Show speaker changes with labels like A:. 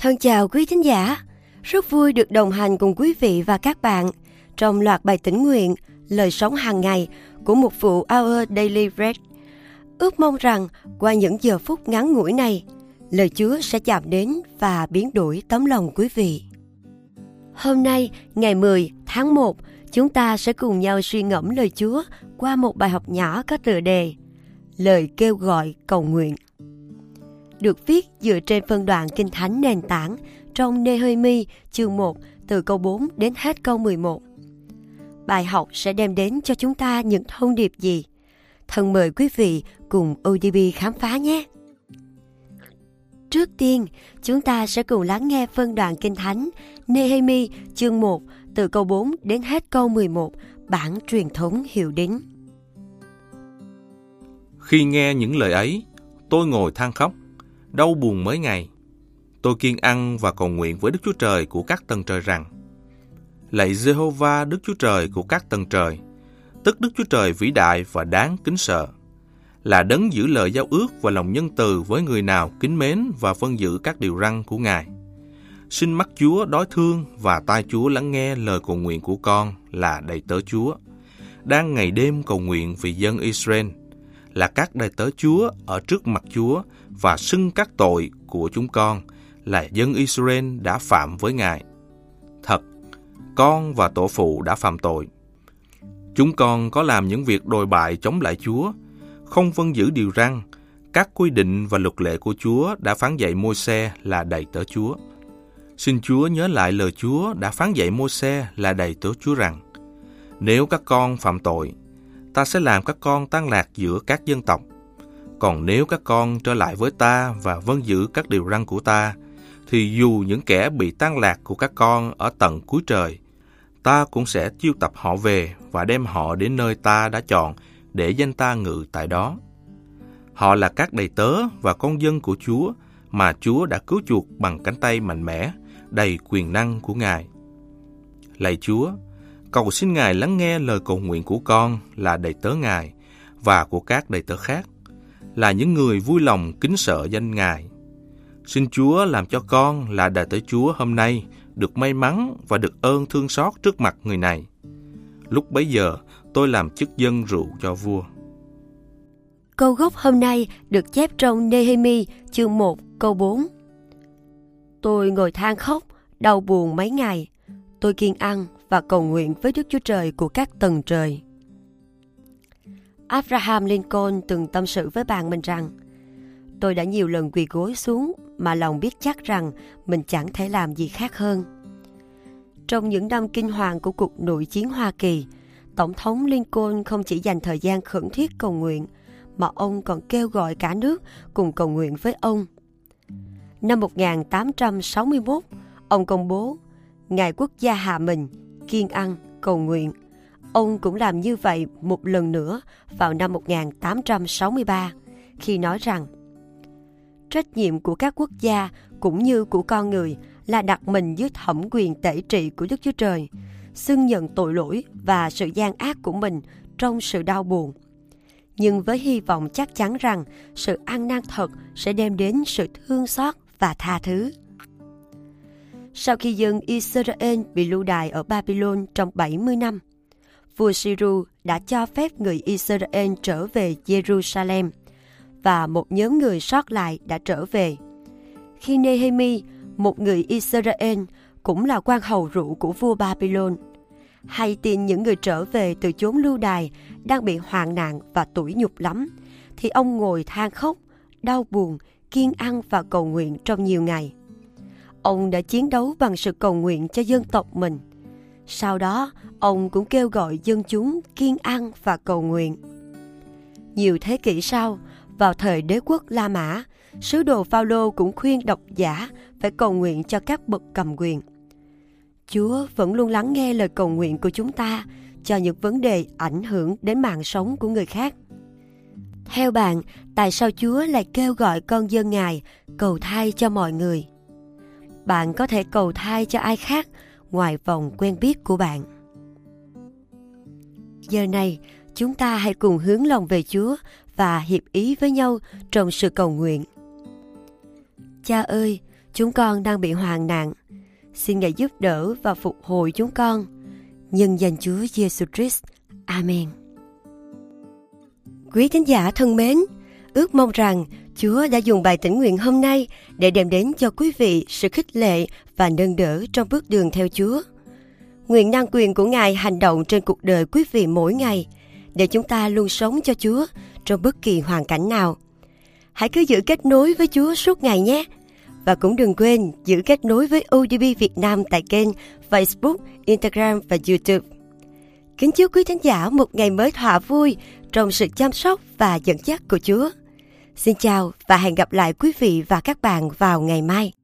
A: Thân chào quý thính giả, rất vui được đồng hành cùng quý vị và các bạn trong loạt bài tĩnh nguyện Lời sống hàng ngày của mục vụ Our Daily Bread. Ước mong rằng qua những giờ phút ngắn ngủi này, lời Chúa sẽ chạm đến và biến đổi tấm lòng quý vị. Hôm nay, ngày 10 tháng 1, chúng ta sẽ cùng nhau suy ngẫm lời Chúa qua một bài học nhỏ có tựa đề Lời kêu gọi cầu nguyện. Được viết dựa trên phân đoạn Kinh Thánh nền tảng trong Nehemi chương 1 từ câu 4 đến hết câu 11. Bài học sẽ đem đến cho chúng ta những thông điệp gì? Thân mời quý vị cùng ODB khám phá nhé! Trước tiên, chúng ta sẽ cùng lắng nghe phân đoạn Kinh Thánh Nehemi chương 1 từ câu 4 đến hết câu 11, bản truyền thống hiệu đính.
B: Khi nghe những lời ấy, tôi ngồi than khóc, đau buồn mấy ngày. Tôi kiêng ăn và cầu nguyện với Đức Chúa Trời của các tầng trời rằng: Lạy Giê-hô-va, Đức Chúa Trời của các tầng trời, tức Đức Chúa Trời vĩ đại và đáng kính sợ, là đấng giữ lời giao ước và lòng nhân từ với người nào kính mến và vâng giữ các điều răn của Ngài. Xin mắt Chúa đói thương và tai Chúa lắng nghe lời cầu nguyện của con là đầy tớ Chúa, đang ngày đêm cầu nguyện vì dân Israel, là các đầy tớ Chúa ở trước mặt Chúa và xưng các tội của chúng con là dân Israel đã phạm với Ngài. Thật, con và tổ phụ đã phạm tội. Chúng con có làm những việc đồi bại chống lại Chúa, không vâng giữ điều răn, các quy định và luật lệ của Chúa đã phán dạy Môi-se là đầy tớ Chúa. Xin Chúa nhớ lại lời Chúa đã phán dạy Môi-se là đầy tớ Chúa rằng: Nếu các con phạm tội, ta sẽ làm các con tan lạc giữa các dân tộc. Còn nếu các con trở lại với ta và vâng giữ các điều răn của ta, thì dù những kẻ bị tan lạc của các con ở tận cuối trời, ta cũng sẽ chiêu tập họ về và đem họ đến nơi ta đã chọn để danh ta ngự tại đó. Họ là các đầy tớ và con dân của Chúa mà Chúa đã cứu chuộc bằng cánh tay mạnh mẽ, đầy quyền năng của Ngài. Lạy Chúa, cầu xin Ngài lắng nghe lời cầu nguyện của con là đầy tớ Ngài và của các đầy tớ khác, là những người vui lòng kính sợ danh Ngài. Xin Chúa làm cho con là đầy tớ Chúa hôm nay được may mắn và được ơn thương xót trước mặt người này. Lúc bấy giờ, tôi làm chức dân rượu cho vua.
A: Câu gốc hôm nay được chép trong Nehemi chương 1 câu 4. Tôi ngồi than khóc, đau buồn mấy ngày. Tôi kiêng ăn và cầu nguyện với Đức Chúa Trời của các tầng trời. Abraham Lincoln từng tâm sự với bạn mình rằng: Tôi đã nhiều lần quỳ gối xuống mà lòng biết chắc rằng mình chẳng thể làm gì khác hơn. Trong những năm kinh hoàng của cuộc nội chiến Hoa Kỳ, Tổng thống Lincoln không chỉ dành thời gian khẩn thiết cầu nguyện, mà ông còn kêu gọi cả nước cùng cầu nguyện với ông. Năm 1861, ông công bố Ngày quốc gia hạ mình, kiêng ăn, cầu nguyện. Ông cũng làm như vậy một lần nữa vào năm 1863, khi nói rằng: Trách nhiệm của các quốc gia cũng như của con người là đặt mình dưới thẩm quyền tể trị của Đức Chúa Trời, xưng nhận tội lỗi và sự gian ác của mình trong sự đau buồn, nhưng với hy vọng chắc chắn rằng sự ăn năn thật sẽ đem đến sự thương xót và tha thứ. Sau khi dân Israel bị lưu đày ở Babylon trong 70 năm, vua Siru đã cho phép người Israel trở về Jerusalem, và một nhóm người sót lại đã trở về. Khi Nehemi, một người Israel, cũng là quan hầu rượu của vua Babylon, hay tin những người trở về từ chốn lưu đày đang bị hoạn nạn và tủi nhục lắm, thì ông ngồi than khóc, đau buồn, kiêng ăn và cầu nguyện trong nhiều ngày. Ông đã chiến đấu bằng sự cầu nguyện cho dân tộc mình. Sau đó, ông cũng kêu gọi dân chúng kiêng ăn và cầu nguyện. Nhiều thế kỷ sau, vào thời đế quốc La Mã, sứ đồ Phao-lô cũng khuyên độc giả phải cầu nguyện cho các bậc cầm quyền. Chúa vẫn luôn lắng nghe lời cầu nguyện của chúng ta cho những vấn đề ảnh hưởng đến mạng sống của người khác. Theo bạn, tại sao Chúa lại kêu gọi con dân Ngài cầu thay cho mọi người? Bạn có thể cầu thay cho ai khác ngoài vòng quen biết của bạn? Giờ này, chúng ta hãy cùng hướng lòng về Chúa và hiệp ý với nhau trong sự cầu nguyện. Cha ơi, Chúng con đang bị hoạn nạn. Xin Ngài giúp đỡ và phục hồi chúng con. Nhân danh Chúa Giêsu Christ. Amen. Quý thính giả thân mến, ước mong rằng Chúa đã dùng bài tĩnh nguyện hôm nay để đem đến cho quý vị sự khích lệ và nâng đỡ trong bước đường theo Chúa. Nguyện năng quyền của Ngài hành động trên cuộc đời quý vị mỗi ngày, để chúng ta luôn sống cho Chúa trong bất kỳ hoàn cảnh nào. Hãy cứ giữ kết nối với Chúa suốt ngày nhé. Và cũng đừng quên giữ kết nối với ODB Việt Nam tại kênh Facebook, Instagram và YouTube. Kính chúc quý thính giả một ngày mới thỏa vui trong sự chăm sóc và dẫn dắt của Chúa. Xin chào và hẹn gặp lại quý vị và các bạn vào ngày mai.